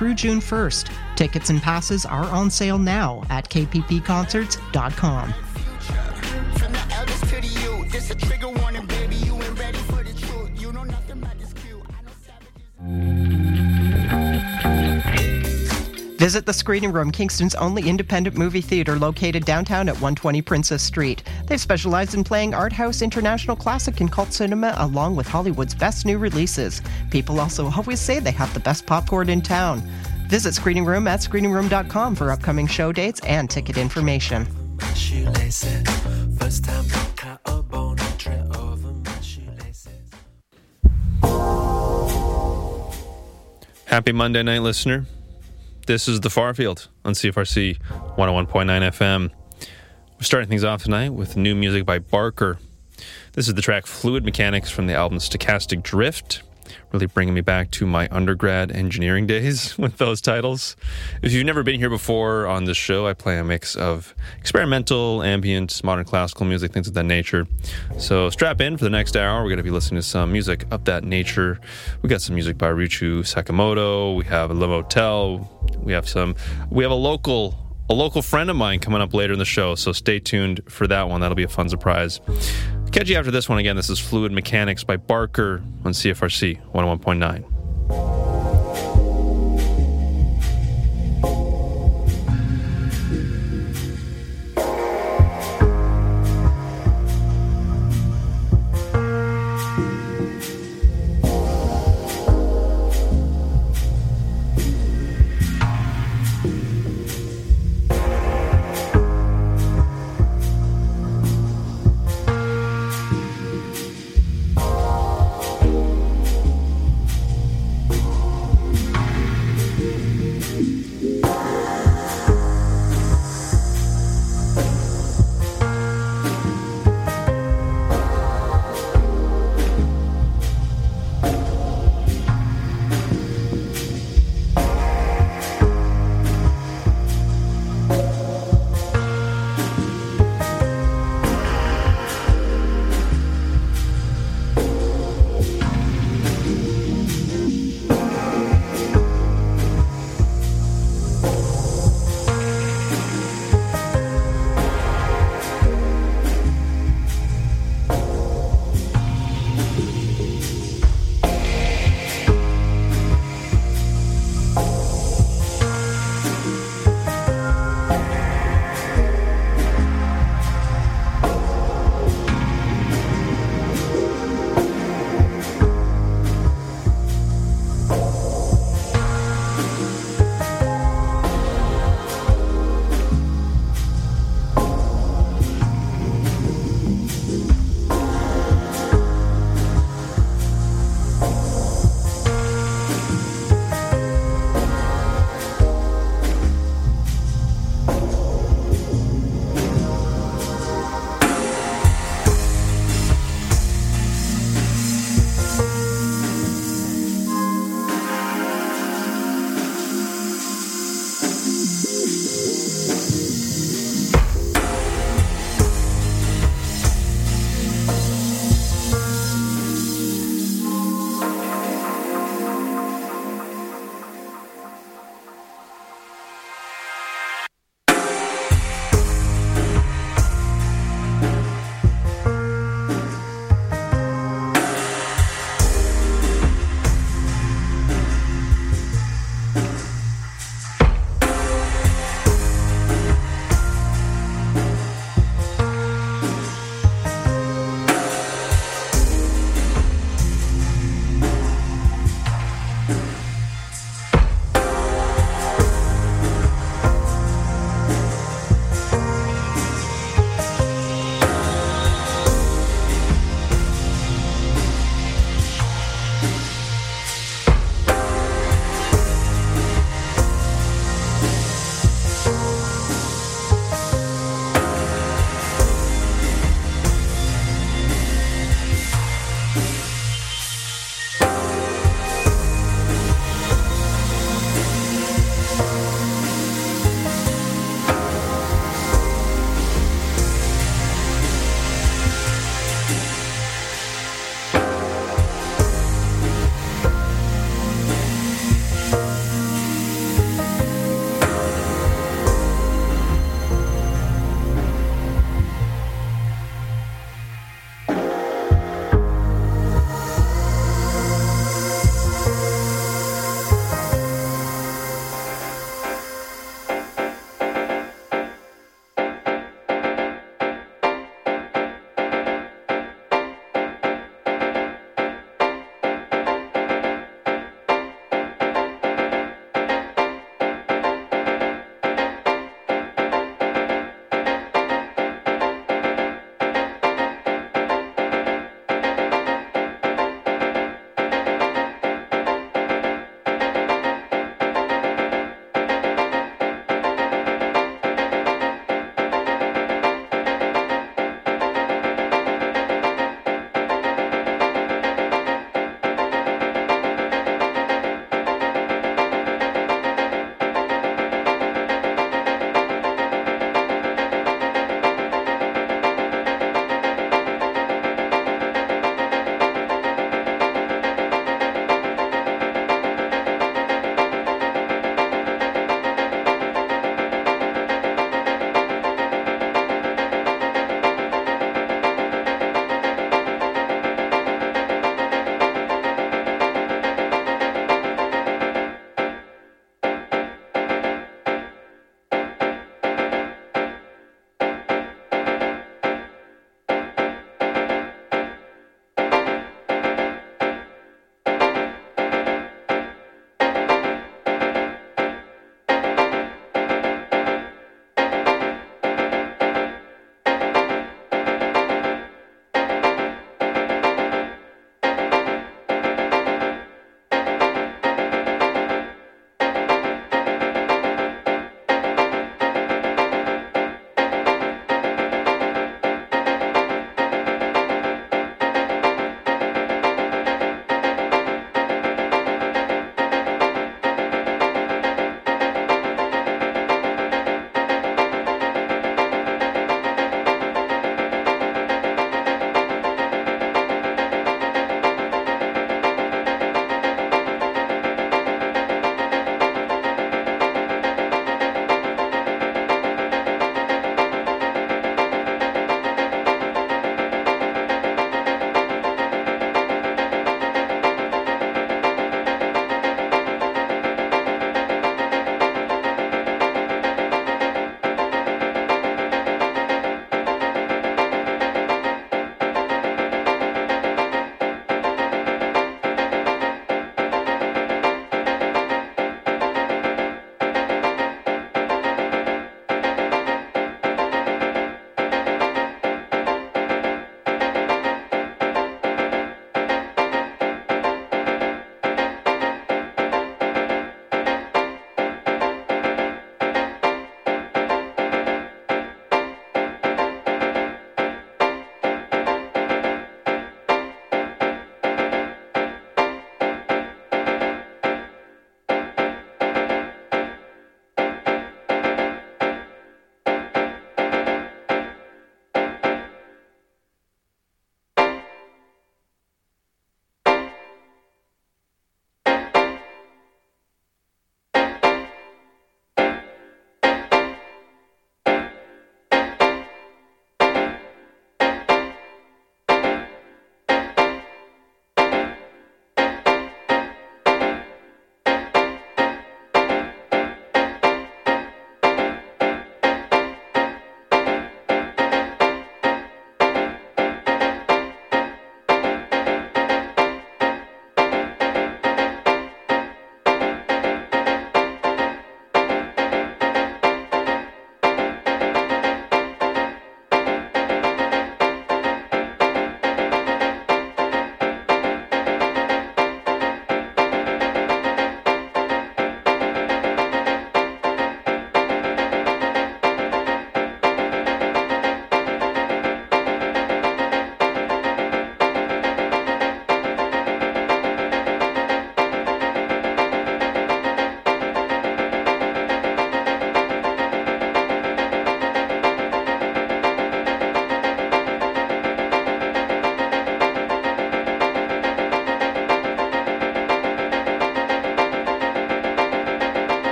through June 1st. Tickets and passes are on sale now at kppconcerts.com. From the elders to the youth, this a trigger warning, baby. You ain't ready for the truth. You know nothing about this cute. I know savages. Visit the Screening Room, Kingston's only independent movie theater located downtown at 120 Princess Street. They've specialized in playing art house, international classic, and cult cinema, along with Hollywood's best new releases. People also always say they have the best popcorn in town. Visit Screening Room at screeningroom.com for upcoming show dates and ticket information. Happy Monday night, listener. This is The Far Field on CFRC 101.9 FM. We're starting things off tonight with new music by Barker. This is the track Fluid Mechanics from the album Stochastic Drift, really bringing me back to my undergrad engineering days with those titles. If you've never been here before on this show, I play a mix of experimental, ambient, modern classical music, things of that nature. So strap in for the next hour. We're going to be listening to some music of that nature. We got some music by Ryuichi Sakamoto. We have Le Motel. We have a local friend of mine coming up later in the show, so stay tuned for that one. That'll be a fun surprise. Catch you after this one again. This is Fluid Mechanics by Barker on CFRC 101.9.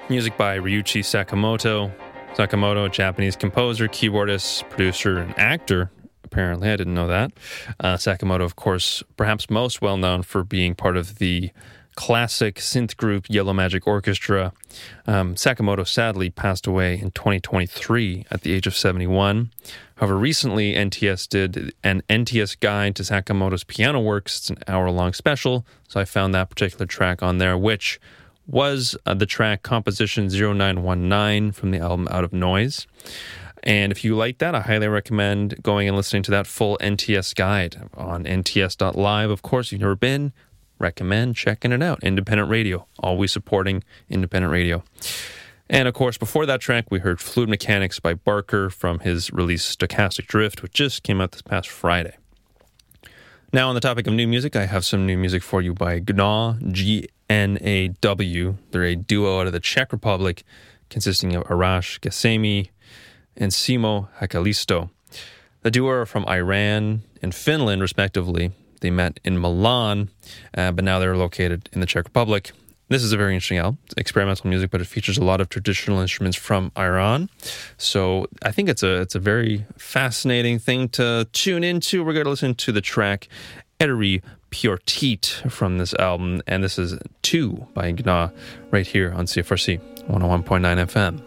Music by Ryuichi Sakamoto. Sakamoto, Japanese composer, keyboardist, producer, and actor. Apparently, I didn't know that. Sakamoto, of course, perhaps most well known for being part of the classic synth group Yellow Magic Orchestra. Sakamoto sadly passed away in 2023 at the age of 71. However, recently NTS did an NTS guide to Sakamoto's piano works. It's an hour-long special, so I found that particular track on there, which was the track Composition 0919 from the album Out of Noise. And if you like that, I highly recommend going and listening to that full NTS guide on nts.live. Of course, if you've never been, recommend checking it out. Independent radio, always supporting independent radio. And of course, before that track, we heard Fluid Mechanics by Barker from his release Stochastic Drift, which just came out this past Friday. Now, on the topic of new music, I have some new music for you by Gnaw, G-N-A-W. They're a duo out of the Czech Republic, consisting of Arash Gesemi and Simo Hakalisto. The duo are from Iran and Finland, respectively. They met in Milan, but now they're located in the Czech Republic. This is a very interesting album. It's experimental music, but it features a lot of traditional instruments from Iran. So I think it's a very fascinating thing to tune into. We're going to listen to the track Eri Pyortit from this album, and this is 2 by Gnaw right here on CFRC 101.9 FM.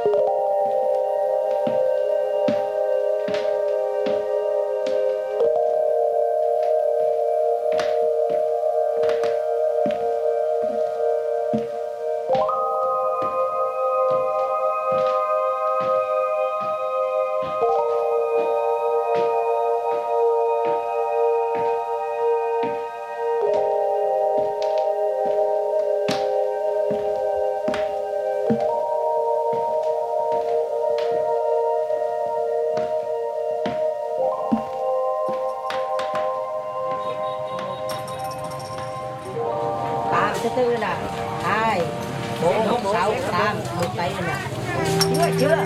Thứ tư là 2, 4, 6, 8, một tay nè. Chưa.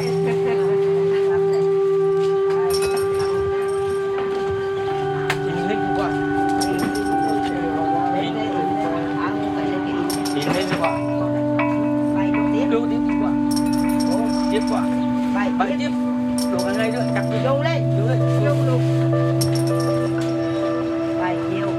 Bảy tiếp. Đủ cả ngày nữa, chặt vô lên. Vô luôn. 7 chiều.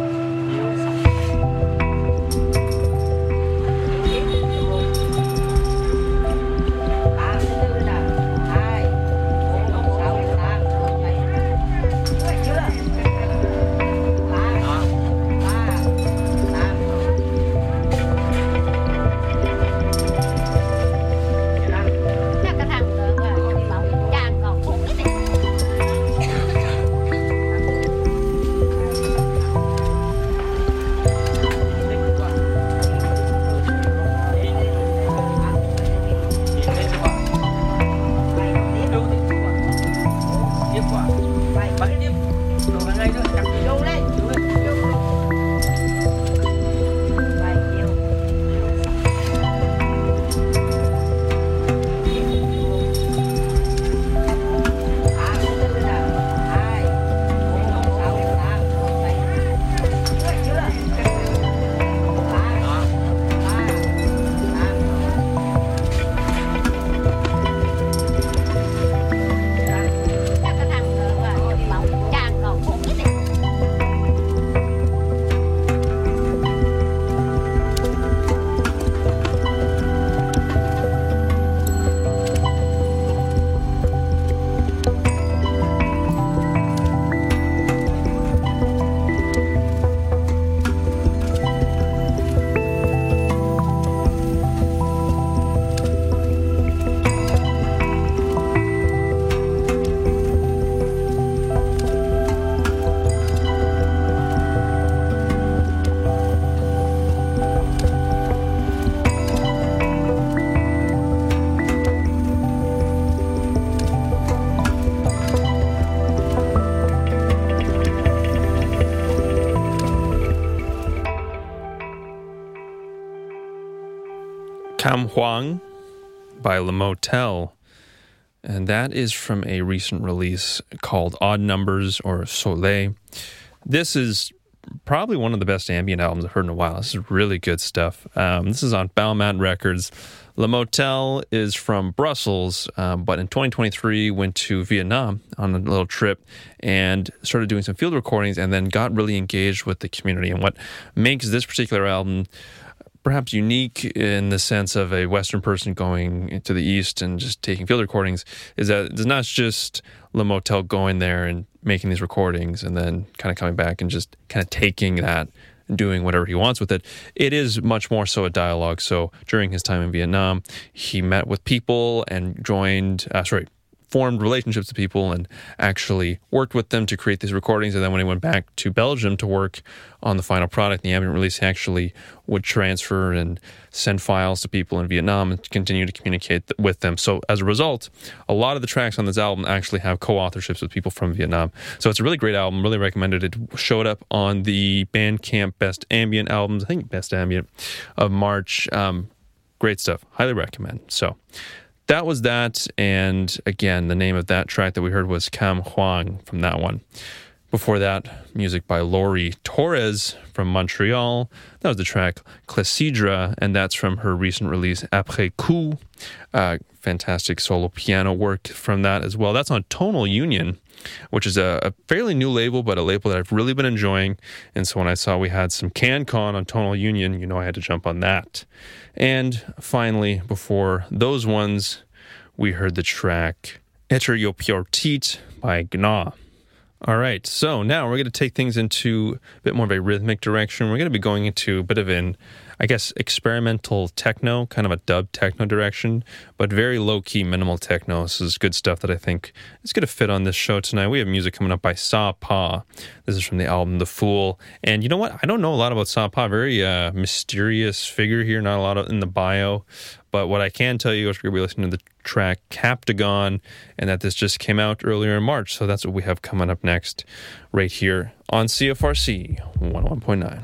Cam Huang by Le Motel. And that is from a recent release called Odd Numbers or Soleil. This is probably one of the best ambient albums I've heard in a while. This is really good stuff. This is on Balmain Records. Le Motel is from Brussels, but in 2023 went to Vietnam on a little trip and started doing some field recordings and then got really engaged with the community. And what makes this particular album perhaps unique in the sense of a Western person going to the East and just taking field recordings is that it's not just Le Motel going there and making these recordings and then kind of coming back and just kind of taking that and doing whatever he wants with it. It is much more so a dialogue. So during his time in Vietnam, he met with people and formed relationships with people and actually worked with them to create these recordings. And then when he went back to Belgium to work on the final product, the ambient release, he actually would transfer and send files to people in Vietnam and continue to communicate with them. So as a result, a lot of the tracks on this album actually have co-authorships with people from Vietnam. So it's a really great album, really recommended it. Showed up on the Bandcamp Best Ambient Albums, I think Best Ambient of March. Great stuff, highly recommend. So that was that, and again, the name of that track that we heard was Cam Huang from that one. Before that, music by Laurie Torres from Montreal. That was the track Clepsydra, and that's from her recent release, Après Coup. Fantastic solo piano work from that as well. That's on Tonal Union, which is a fairly new label, but a label that I've really been enjoying. And so when I saw we had some CanCon on Tonal Union, I had to jump on that. And finally, before those ones, we heard the track Etter Jo Pjortit by Gna. All right, so now we're going to take things into a bit more of a rhythmic direction. We're going to be going into a bit of an, I guess, experimental techno, kind of a dub techno direction, but very low-key, minimal techno. This is good stuff that I think is going to fit on this show tonight. We have music coming up by Sa Pa. This is from the album The Fool. And you know what? I don't know a lot about Sa Pa. Very mysterious figure here, not a lot in the bio. But what I can tell you is we're going to be listening to the track Captagon, and that this just came out earlier in March. So that's what we have coming up next right here on CFRC 101.9.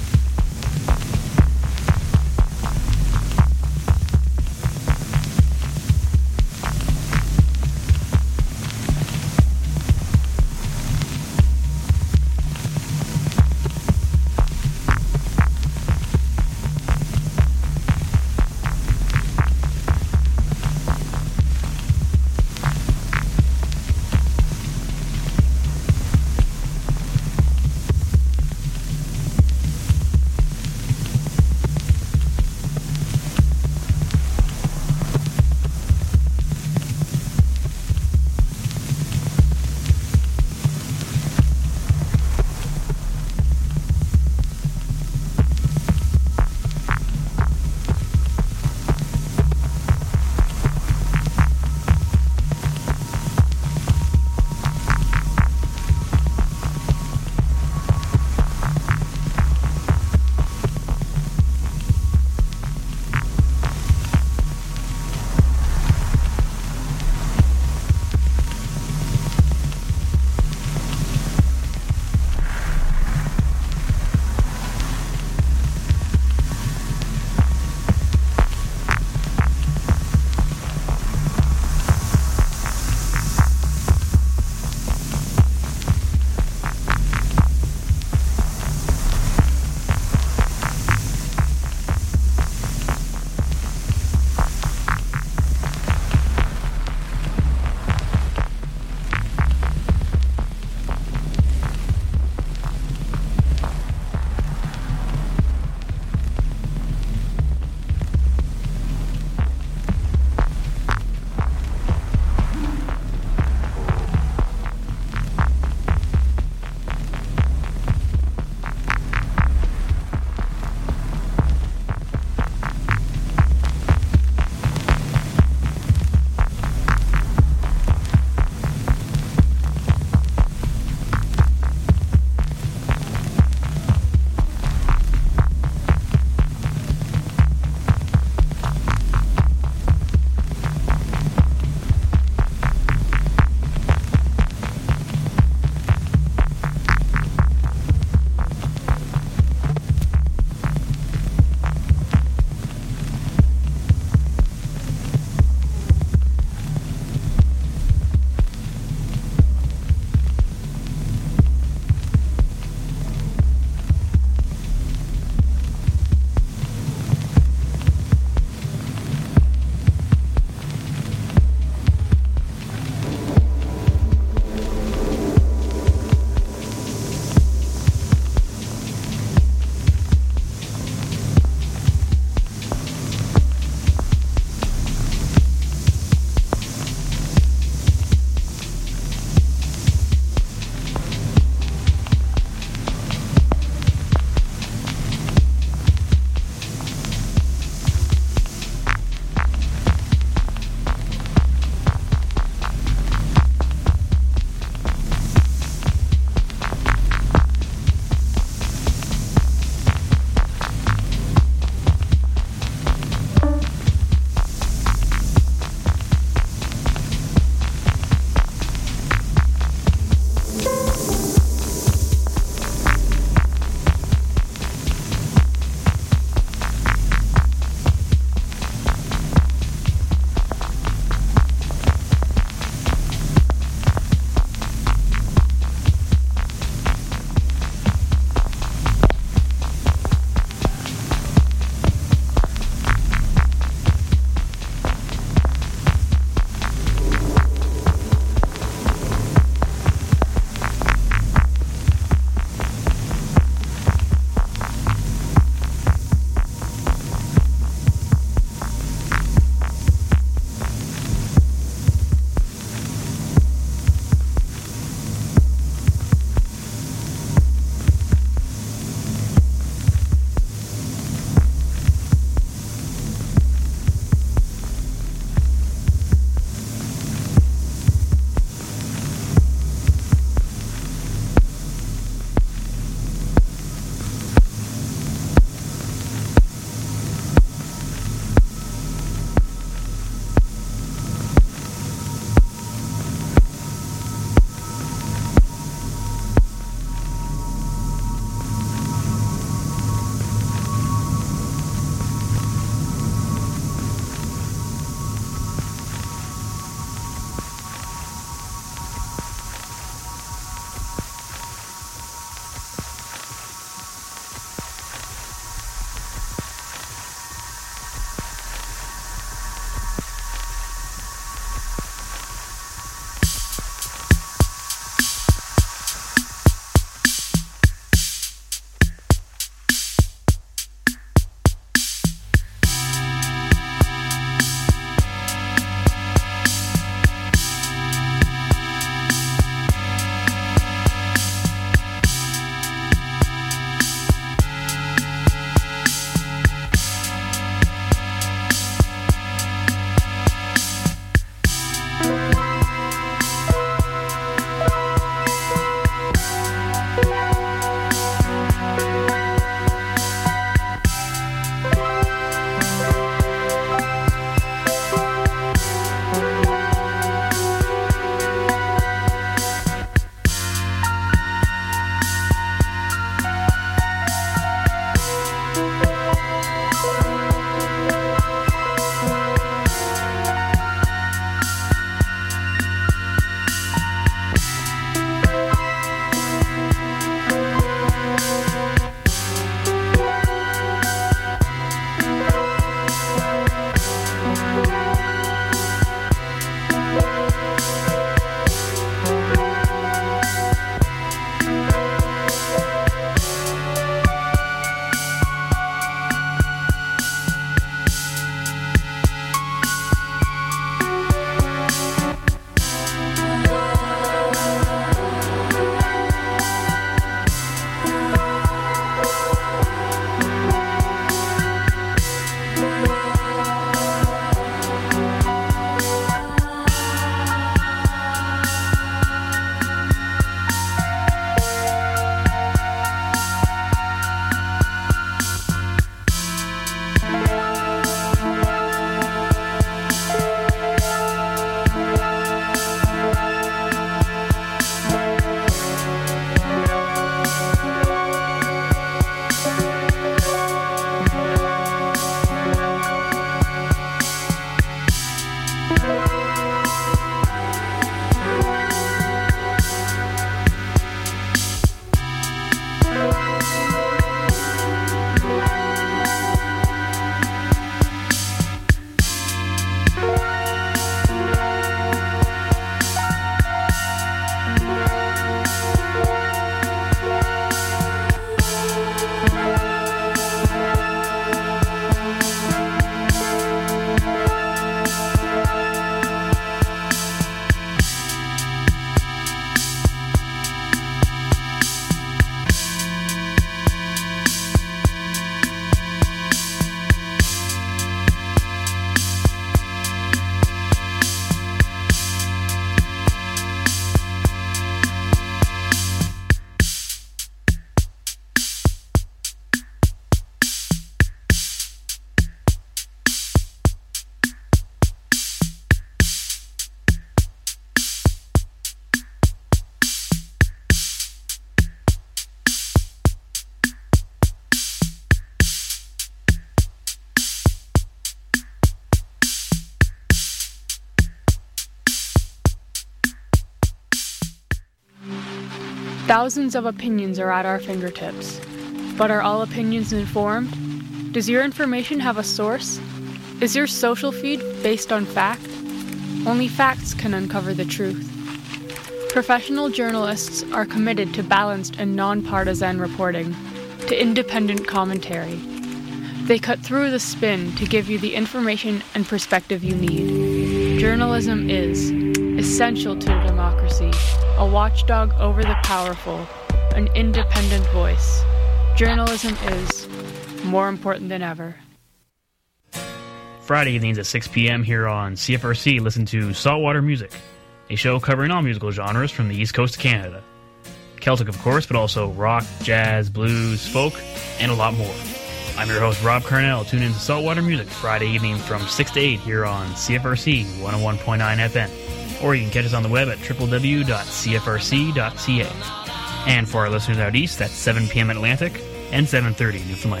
Thousands of opinions are at our fingertips. But are all opinions informed? Does your information have a source? Is your social feed based on fact? Only facts can uncover the truth. Professional journalists are committed to balanced and nonpartisan reporting, to independent commentary. They cut through the spin to give you the information and perspective you need. Journalism is essential to democracy, a watchdog over the powerful, an independent voice. Journalism is more important than ever. Friday evenings at 6 p.m. here on CFRC, listen to Saltwater Music, a show covering all musical genres from the East Coast of Canada. Celtic, of course, but also rock, jazz, blues, folk, and a lot more. I'm your host, Rob Carnell. Tune in to Saltwater Music Friday evening from 6 to 8 here on CFRC 101.9 FM. Or you can catch us on the web at www.cfrc.ca. And for our listeners out east, that's 7 p.m. Atlantic and 7:30 Newfoundland.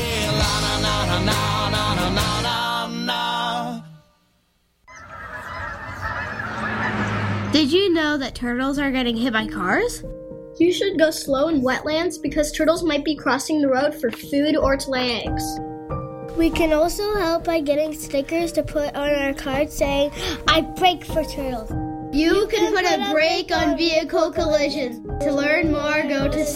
Did you know that turtles are getting hit by cars? You should go slow in wetlands because turtles might be crossing the road for food or to lay eggs. We can also help by getting stickers to put on our cars saying, "I brake for turtles." You can put a brake on vehicle collisions. To learn more, go to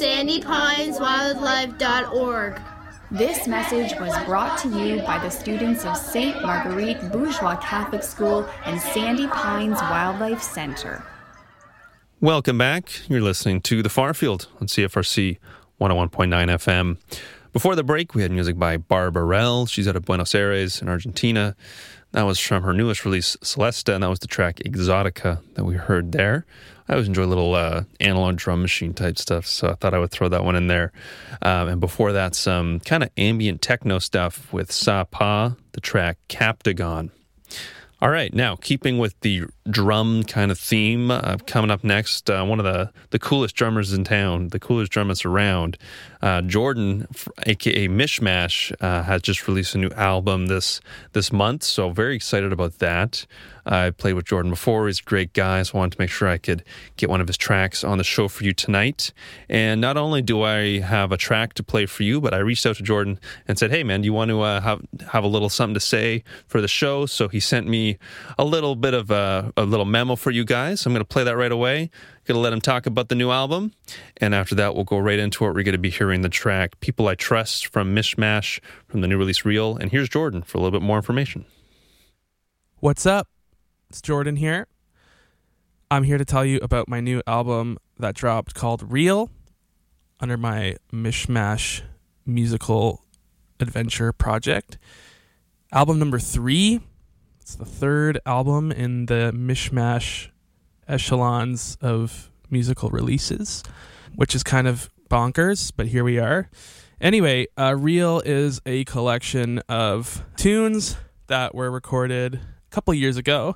sandypineswildlife.org. This message was brought to you by the students of St. Marguerite Bourgeois Catholic School and Sandy Pines Wildlife Center. Welcome back. You're listening to The Farfield on CFRC 101.9 FM. Before the break, we had music by Barbarell. She's out of Buenos Aires in Argentina. That was from her newest release, Celesta, and that was the track Exotica that we heard there. I always enjoy little analog drum machine type stuff, so I thought I would throw that one in there. And before that, some kind of ambient techno stuff with Sa Pa, the track Captagon. All right, now, keeping with the drum kind of theme, coming up next, one of the coolest drummers in town, the coolest drummers around, Jordan, a.k.a. Mishmash, has just released a new album this month, so very excited about that. I played with Jordan before. He's a great guy, so I wanted to make sure I could get one of his tracks on the show for you tonight. And not only do I have a track to play for you, but I reached out to Jordan and said, hey, man, do you want to have a little something to say for the show? So he sent me a little bit of a little memo for you guys. I'm going to play that right away. Going to let him talk about the new album. And after that, we'll go right into it. We're going to be hearing the track People I Trust from Mishmash from the new release Real. And here's Jordan for a little bit more information. What's up? It's Jordan here. I'm here to tell you about my new album that dropped called Real under my Mishmash musical adventure project. Album number 3. It's the third album in the Mishmash echelons of musical releases, which is kind of bonkers, but here we are. Anyway, Real is a collection of tunes that were recorded couple years ago,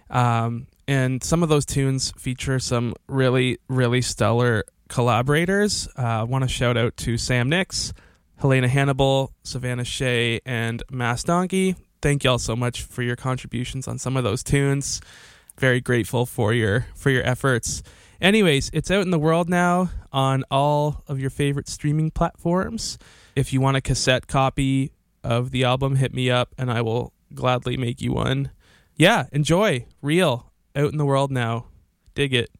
and some of those tunes feature some really, really stellar collaborators. I want to shout out to Sam Nix, Helena Hannibal, Savannah Shea, and Mass Donkey. Thank y'all so much for your contributions on some of those tunes. Very grateful for your efforts. Anyways, it's out in the world now on all of your favorite streaming platforms. If you want a cassette copy of the album, hit me up and I will gladly make you one. Yeah, enjoy. Real. Out in the world now. Dig it.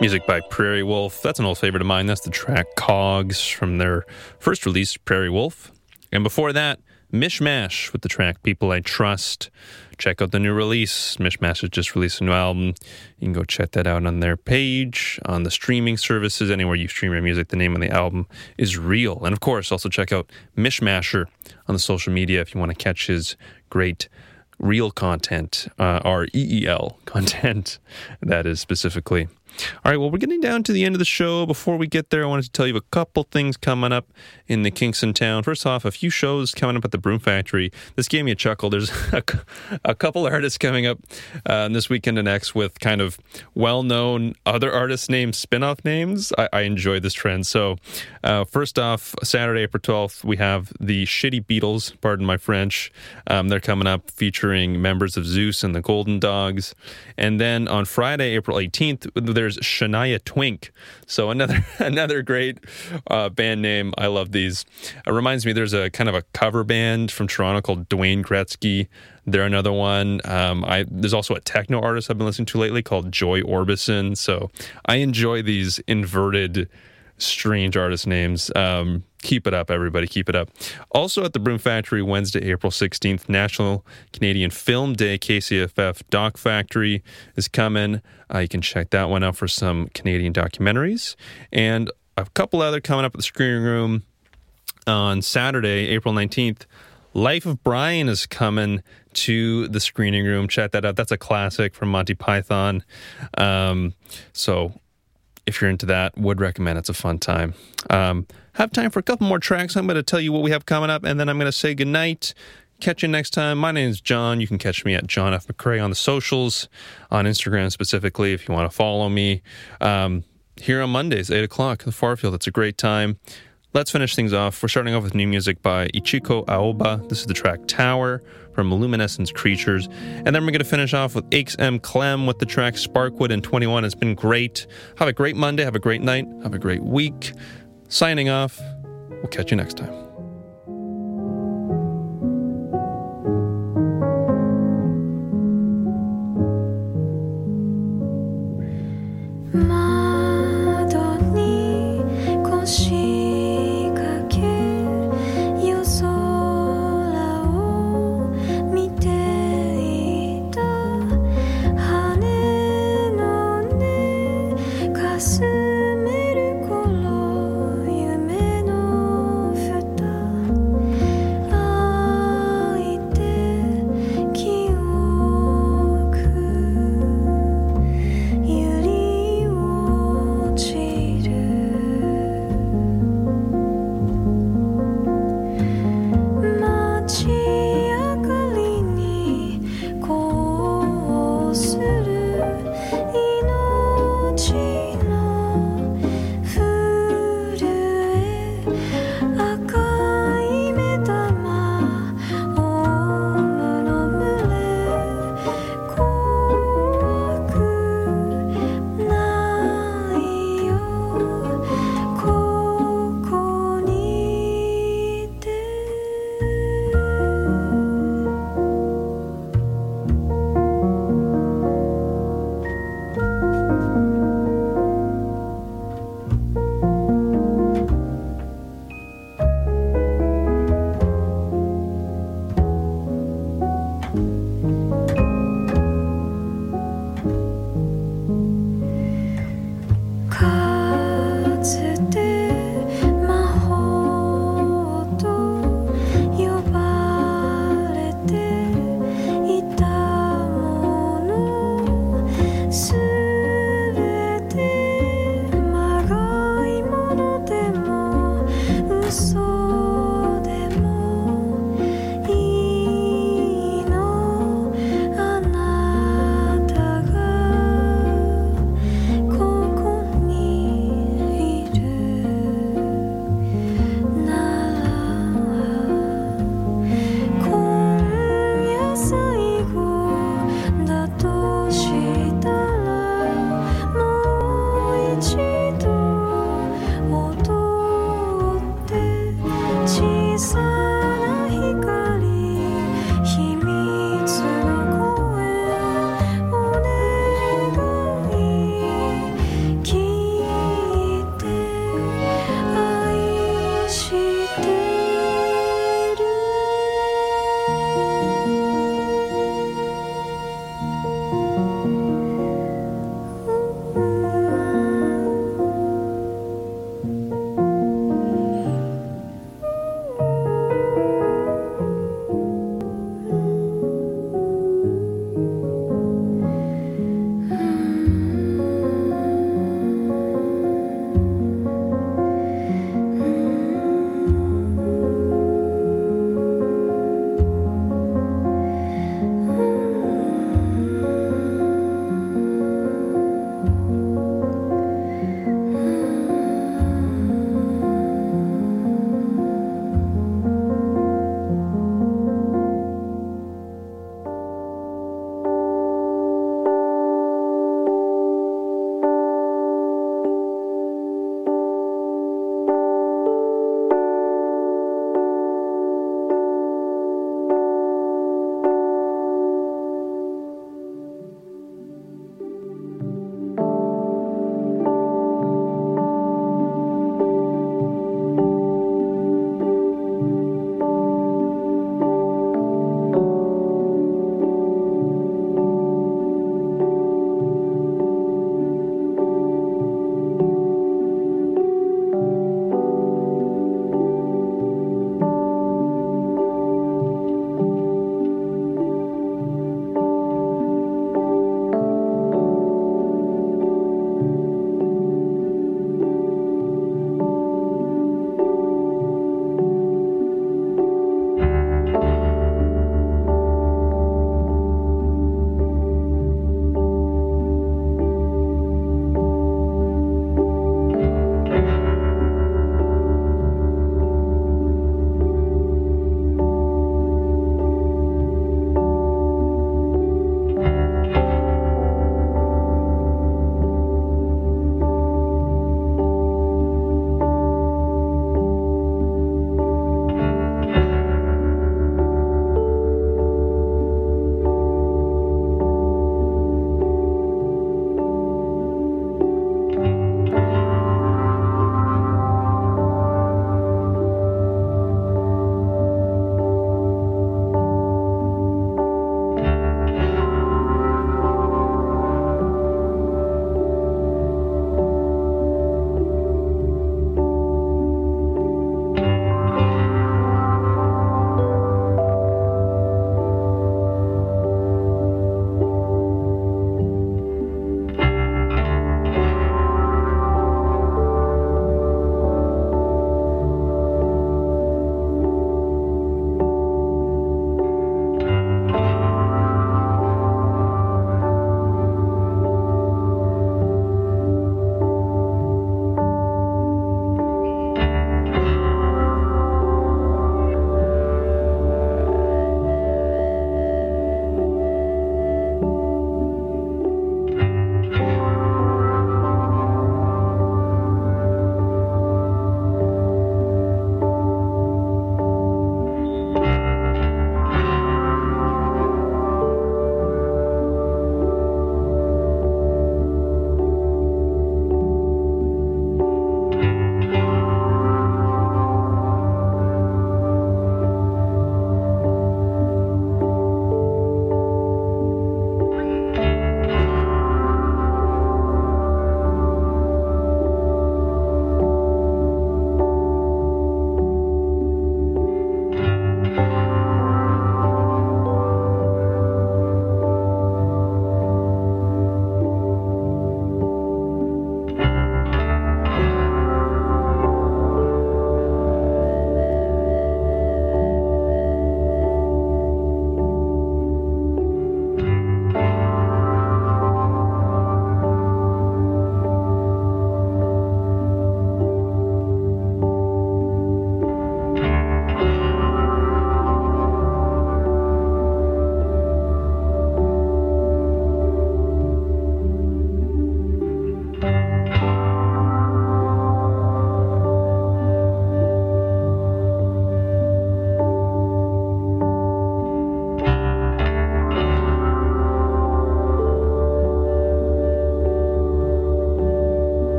Music by Prairie Wolf. That's an old favorite of mine. That's the track Cogs from their first release, Prairie Wolf. And before that, Mishmash with the track People I Trust. Check out the new release. Mishmash has just released a new album. You can go check that out on their page, on the streaming services, anywhere you stream your music. The name of the album is Real. And of course, also check out Mishmasher on the social media if you want to catch his great Real content, REEL content, that is specifically. All right, well, we're getting down to the end of the show. Before we get there, I wanted to tell you a couple things coming up in the Kingston town. First off, a few shows coming up at the Broom Factory. This gave me a chuckle. There's a couple artists coming up this weekend and next with kind of well-known other artist names, spin-off names. I enjoy this trend. So first off, Saturday, April 12th, we have the Shitty Beatles, pardon my French. They're coming up featuring members of Zeus and the Golden Dogs. And then on Friday, April 18th, there's Shania Twink. So another great band name. I love these. It reminds me, there's a kind of a cover band from Toronto called Dwayne Gretzky. They're another one. There's also a techno artist I've been listening to lately called Joy Orbison. So I enjoy these inverted, strange artist names. Keep it up, everybody. Keep it up. Also at the Broom Factory, Wednesday, April 16th, National Canadian Film Day, KCFF Doc Factory is coming. You can check that one out for some Canadian documentaries. And a couple other coming up at the Screening Room on Saturday, April 19th. Life of Brian is coming to the Screening Room. Check that out. That's a classic from Monty Python. So if you're into that, would recommend. It's a fun time. Have time for a couple more tracks. I'm going to tell you what we have coming up, and then I'm going to say goodnight. Catch you next time. My name is John. You can catch me at John F. McCrae on the socials, on Instagram specifically, if you want to follow me. Here on Mondays, 8 o'clock, the Farfield. It's a great time. Let's finish things off. We're starting off with new music by Ichiko Aoba. This is the track Tower from Luminescence Creatures. And then we're going to finish off with HM Clem with the track Sparkwood and 21. It's been great. Have a great Monday. Have a great night. Have a great week. Signing off. We'll catch you next time.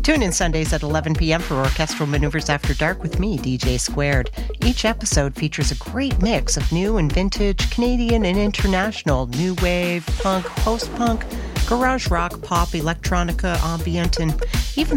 Tune in Sundays at 11 p.m. for Orchestral Maneuvers After Dark with me, DJ Squared. Each episode features a great mix of new and vintage, Canadian and international, new wave, punk, post-punk, garage rock, pop, electronica, ambient, and